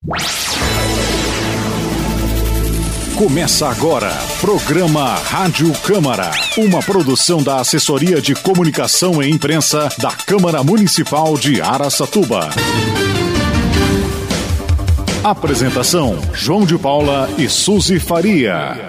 Começa agora, programa Rádio Câmara, uma produção da Assessoria de Comunicação e Imprensa da Câmara Municipal de Araçatuba. Apresentação, João de Paula e Suzy Faria.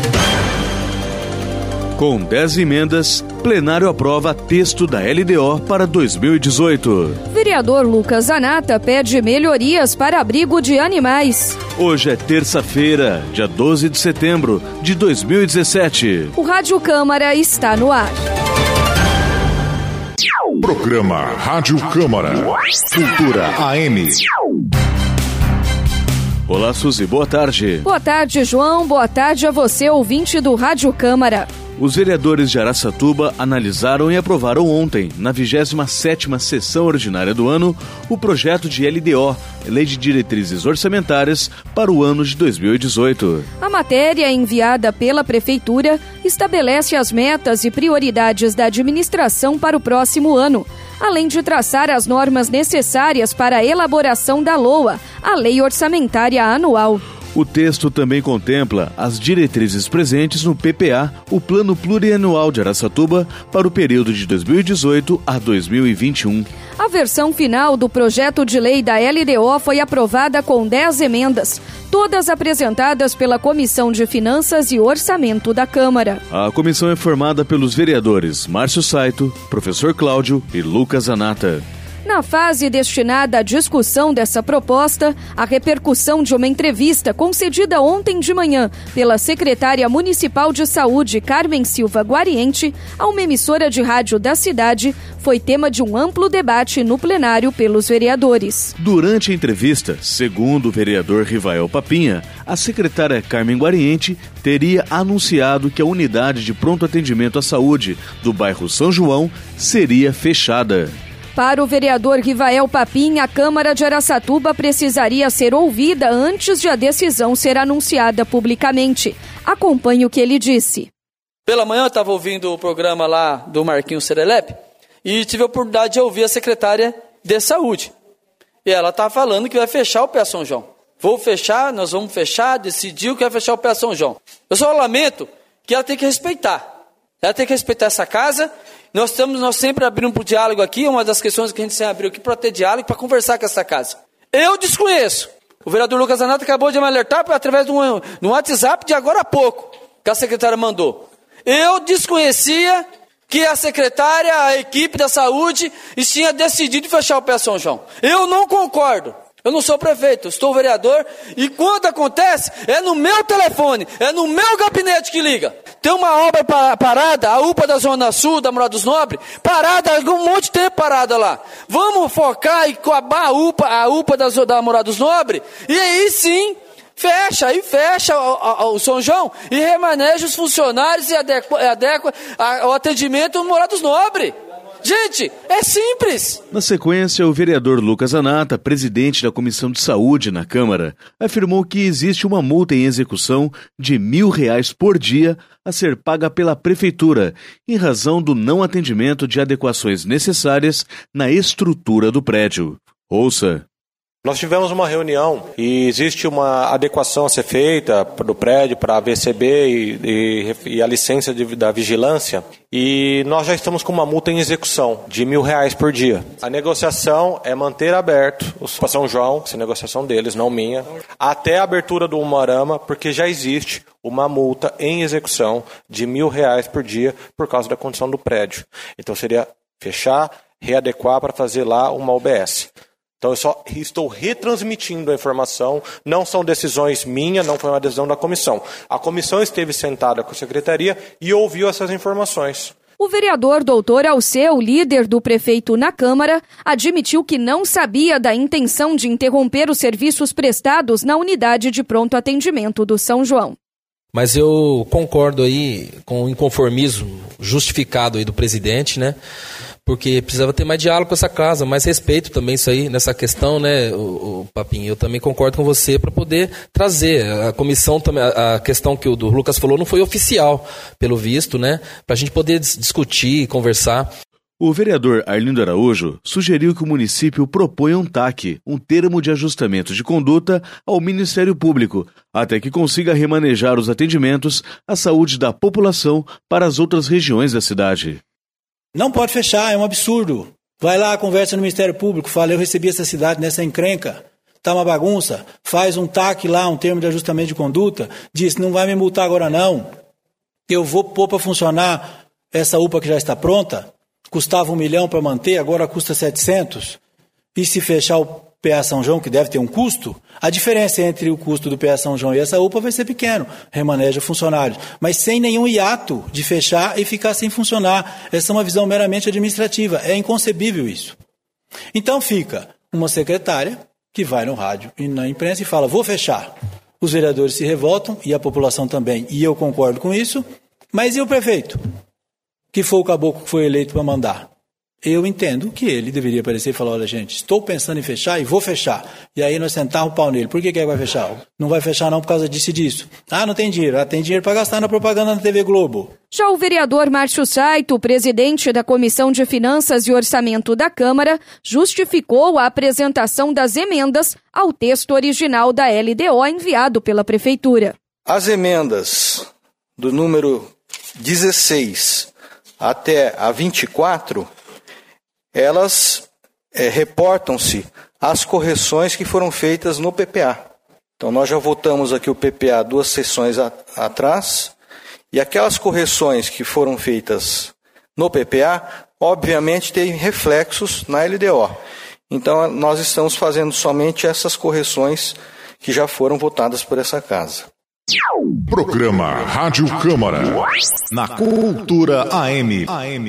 Com 10 emendas, plenário aprova texto da LDO para 2018. Vereador Lucas Zanata pede melhorias para abrigo de animais. Hoje é terça-feira, dia 12 de setembro de 2017. O Rádio Câmara está no ar. Programa Rádio Câmara. Cultura AM. Olá, Suzy, boa tarde. Boa tarde, João. Boa tarde a você, ouvinte do Rádio Câmara. Os vereadores de Araçatuba analisaram e aprovaram ontem, na 27ª sessão ordinária do ano, o projeto de LDO, Lei de Diretrizes Orçamentárias, para o ano de 2018. A matéria, enviada pela Prefeitura, estabelece as metas e prioridades da administração para o próximo ano, além de traçar as normas necessárias para a elaboração da LOA, a Lei Orçamentária Anual. O texto também contempla as diretrizes presentes no PPA, o Plano Plurianual de Araçatuba, para o período de 2018 a 2021. A versão final do projeto de lei da LDO foi aprovada com 10 emendas, todas apresentadas pela Comissão de Finanças e Orçamento da Câmara. A comissão é formada pelos vereadores Márcio Saito, Professor Cláudio e Lucas Zanata. Na fase destinada à discussão dessa proposta, a repercussão de uma entrevista concedida ontem de manhã pela secretária municipal de saúde, Carmen Silva Guariente, a uma emissora de rádio da cidade, foi tema de um amplo debate no plenário pelos vereadores. Durante a entrevista, segundo o vereador Rivael Papinha, a secretária Carmen Guariente teria anunciado que a unidade de pronto atendimento à saúde do bairro São João seria fechada. Para o vereador Rivael Papinha, a Câmara de Araçatuba precisaria ser ouvida antes de a decisão ser anunciada publicamente. Acompanhe o que ele disse. Pela manhã eu estava ouvindo o programa lá do Marquinhos Serelepe e tive a oportunidade de ouvir a secretária de saúde. E ela está falando que vai fechar o Pé São João. Vou fechar, nós vamos fechar, decidiu que vai fechar o Pé São João. Eu só lamento que ela tem que respeitar. Ela tem que respeitar essa casa. Nós sempre abrimos para o diálogo aqui, uma das questões que a gente sempre abriu aqui para ter diálogo, para conversar com essa casa. Eu desconheço. O vereador Lucas Zanata acabou de me alertar através de um WhatsApp de agora há pouco, que a secretária mandou. Eu desconhecia que a secretária, a equipe da saúde, tinha decidido fechar o Pé São João. Eu não concordo. Eu não sou prefeito, eu estou vereador, e quando acontece, é no meu telefone, é no meu gabinete que liga. Tem uma obra parada, a UPA da Zona Sul, da Morados Nobre, parada, um monte de tempo parada lá. Vamos focar e acabar a UPA da Morados Nobre, e aí sim, fecha o São João e remaneja os funcionários e adequa o atendimento no Morados Nobre. Gente, é simples. Na sequência, o vereador Lucas Zanata, presidente da Comissão de Saúde na Câmara, afirmou que existe uma multa em execução de R$1.000 por dia a ser paga pela Prefeitura, em razão do não atendimento de adequações necessárias na estrutura do prédio. Ouça. Nós tivemos uma reunião e existe uma adequação a ser feita do prédio para a VCB e a licença da vigilância, e nós já estamos com uma multa em execução de R$1.000 por dia. A negociação é manter aberto o São João, essa negociação deles, não minha, até a abertura do Umuarama, porque já existe uma multa em execução de R$1.000 por dia por causa da condição do prédio. Então seria fechar, readequar para fazer lá uma UBS. Então eu só estou retransmitindo a informação, não são decisões minhas, não foi uma decisão da comissão. A comissão esteve sentada com a secretaria e ouviu essas informações. O vereador doutor Alceu, líder do prefeito na Câmara, admitiu que não sabia da intenção de interromper os serviços prestados na unidade de pronto atendimento do São João. Mas eu concordo aí com o inconformismo justificado aí do presidente, né? Porque precisava ter mais diálogo com essa casa, mais respeito também isso aí, nessa questão, né, o Papinho? Eu também concordo com você para poder trazer. A comissão, a questão que o Lucas falou não foi oficial, pelo visto, né? Para a gente poder discutir e conversar. O vereador Arlindo Araújo sugeriu que o município proponha um TAC, um termo de ajustamento de conduta, ao Ministério Público, até que consiga remanejar os atendimentos à saúde da população para as outras regiões da cidade. Não pode fechar, é um absurdo. Vai lá, conversa no Ministério Público, fala, eu recebi essa cidade nessa encrenca, tá uma bagunça, faz um TAC lá, um termo de ajustamento de conduta, diz, não vai me multar agora não, eu vou pôr para funcionar essa UPA que já está pronta, custava 1 milhão para manter, agora custa 700. E se fechar o PA São João, que deve ter um custo, a diferença entre o custo do PA São João e essa UPA vai ser pequeno, remaneja funcionários. Mas sem nenhum hiato de fechar e ficar sem funcionar. Essa é uma visão meramente administrativa. É inconcebível isso. Então fica uma secretária que vai no rádio e na imprensa e fala, vou fechar. Os vereadores se revoltam e a população também. E eu concordo com isso. Mas e o prefeito? Que foi o caboclo que foi eleito para mandar. Eu entendo que ele deveria aparecer e falar, olha gente, estou pensando em fechar e vou fechar. E aí nós sentarmos o pau nele. Por que ele vai fechar? Não vai fechar não por causa disso e disso. Não tem dinheiro. Tem dinheiro para gastar na propaganda na TV Globo. Já o vereador Márcio Saito, presidente da Comissão de Finanças e Orçamento da Câmara, justificou a apresentação das emendas ao texto original da LDO enviado pela Prefeitura. As emendas do número 16 até a 24, elas reportam-se às correções que foram feitas no PPA. Então, nós já votamos aqui o PPA 2 sessões atrás, e aquelas correções que foram feitas no PPA, obviamente, têm reflexos na LDO. Então, nós estamos fazendo somente essas correções que já foram votadas por essa casa. Programa Rádio Câmara, na Cultura AM.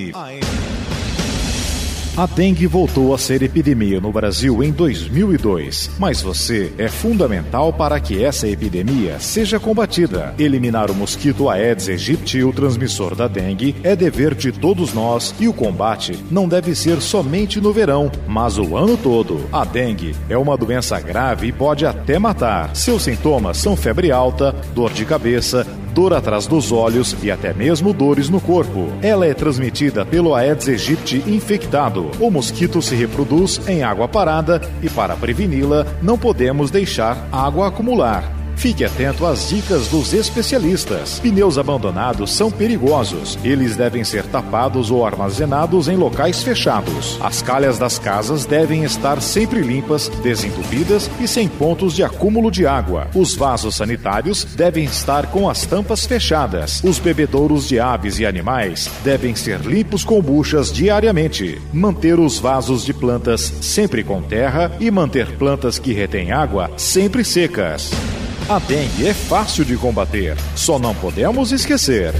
A dengue voltou a ser epidemia no Brasil em 2002, mas você é fundamental para que essa epidemia seja combatida. Eliminar o mosquito Aedes aegypti, o transmissor da dengue, é dever de todos nós e o combate não deve ser somente no verão, mas o ano todo. A dengue é uma doença grave e pode até matar. Seus sintomas são febre alta, dor de cabeça, dor atrás dos olhos e até mesmo dores no corpo. Ela é transmitida pelo Aedes aegypti infectado. O mosquito se reproduz em água parada e, para preveni-la, não podemos deixar água acumular. Fique atento às dicas dos especialistas. Pneus abandonados são perigosos. Eles devem ser tapados ou armazenados em locais fechados. As calhas das casas devem estar sempre limpas, desentupidas e sem pontos de acúmulo de água. Os vasos sanitários devem estar com as tampas fechadas. Os bebedouros de aves e animais devem ser limpos com buchas diariamente. Manter os vasos de plantas sempre com terra e manter plantas que retêm água sempre secas. A dengue é fácil de combater, só não podemos esquecer.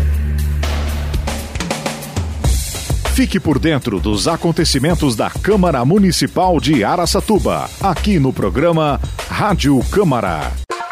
Fique por dentro dos acontecimentos da Câmara Municipal de Araçatuba, aqui no programa Rádio Câmara.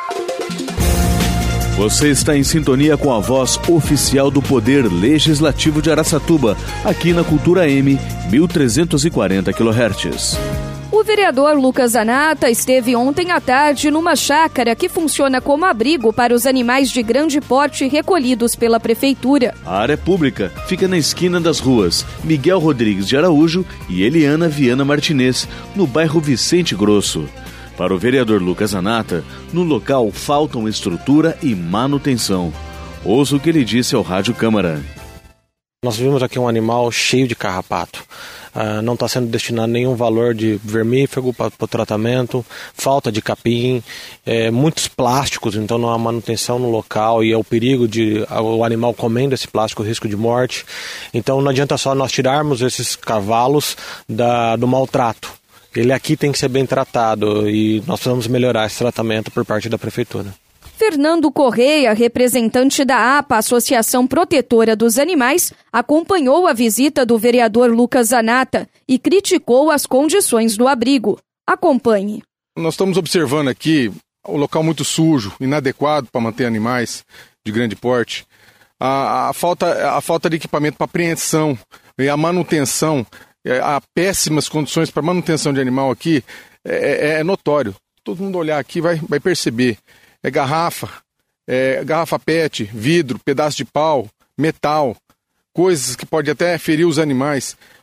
Você está em sintonia com a voz oficial do Poder Legislativo de Araçatuba, aqui na Cultura M, 1340 kHz. O vereador Lucas Zanata esteve ontem à tarde numa chácara que funciona como abrigo para os animais de grande porte recolhidos pela Prefeitura. A área pública fica na esquina das ruas Miguel Rodrigues de Araújo e Eliana Viana Martinez, no bairro Vicente Grosso. Para o vereador Lucas Zanata, no local faltam estrutura e manutenção. Ouça o que ele disse ao Rádio Câmara. Nós vimos aqui um animal cheio de carrapato. Não está sendo destinado nenhum valor de vermífugo para o tratamento, falta de capim, muitos plásticos, então não há manutenção no local e é o perigo de o animal comendo esse plástico, o risco de morte. Então não adianta só nós tirarmos esses cavalos do maltrato. Ele aqui tem que ser bem tratado e nós precisamos melhorar esse tratamento por parte da Prefeitura. Fernando Correia, representante da APA, Associação Protetora dos Animais, acompanhou a visita do vereador Lucas Zanata e criticou as condições do abrigo. Acompanhe. Nós estamos observando aqui o local muito sujo, inadequado para manter animais de grande porte. A falta de equipamento para apreensão e a manutenção, há péssimas condições para manutenção de animal aqui, é notório. Todo mundo olhar aqui vai perceber. Garrafa PET, vidro, pedaço de pau, metal, coisas que podem até ferir os animais.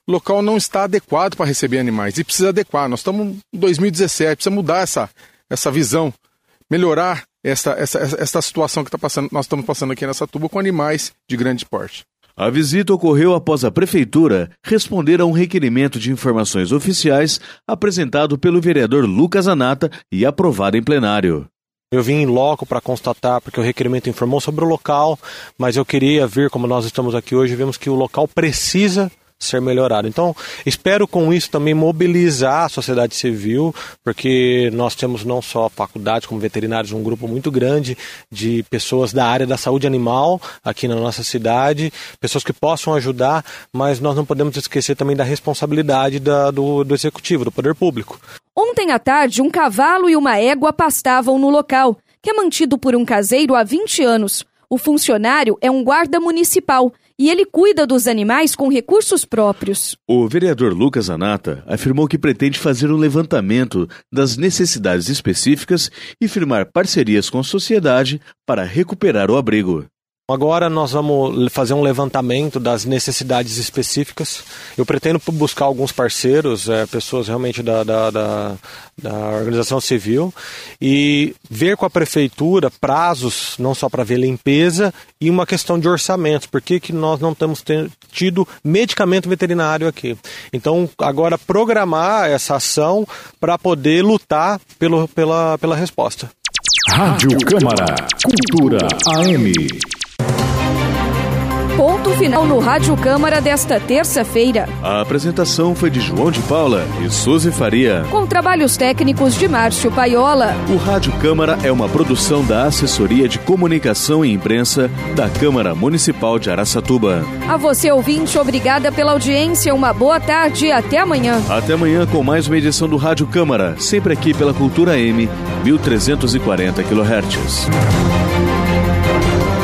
o local não está adequado para receber animais e precisa adequar. Nós estamos em 2017, precisa mudar essa visão, melhorar essa situação que nós estamos passando aqui nessa tuba com animais de grande porte. A visita ocorreu após a Prefeitura responder a um requerimento de informações oficiais apresentado pelo vereador Lucas Zanata e aprovado em plenário. Eu vim em loco para constatar, porque o requerimento informou sobre o local, mas eu queria ver, como nós estamos aqui hoje, vemos que o local precisa ser melhorado. Então, espero com isso também mobilizar a sociedade civil, porque nós temos não só faculdades como veterinários, um grupo muito grande de pessoas da área da saúde animal aqui na nossa cidade, pessoas que possam ajudar, mas nós não podemos esquecer também da responsabilidade do executivo, do poder público. Ontem à tarde, um cavalo e uma égua pastavam no local, que é mantido por um caseiro há 20 anos. O funcionário é um guarda municipal e ele cuida dos animais com recursos próprios. O vereador Lucas Zanata afirmou que pretende fazer um levantamento das necessidades específicas e firmar parcerias com a sociedade para recuperar o abrigo. Agora nós vamos fazer um levantamento das necessidades específicas. Eu pretendo buscar alguns parceiros, pessoas realmente da organização civil, e ver com a prefeitura prazos, não só para ver limpeza, e uma questão de orçamento. Por que nós não temos tido medicamento veterinário aqui? Então, agora programar essa ação para poder lutar pela resposta. Rádio Câmara, Cultura AM. Ponto final no Rádio Câmara desta terça-feira. A apresentação foi de João de Paula e Suzy Faria, com trabalhos técnicos de Márcio Paiola. O Rádio Câmara é uma produção da Assessoria de Comunicação e Imprensa da Câmara Municipal de Araçatuba. A você, ouvinte, obrigada pela audiência, uma boa tarde e até amanhã. Até amanhã com mais uma edição do Rádio Câmara, sempre aqui pela Cultura M, 1340 kHz.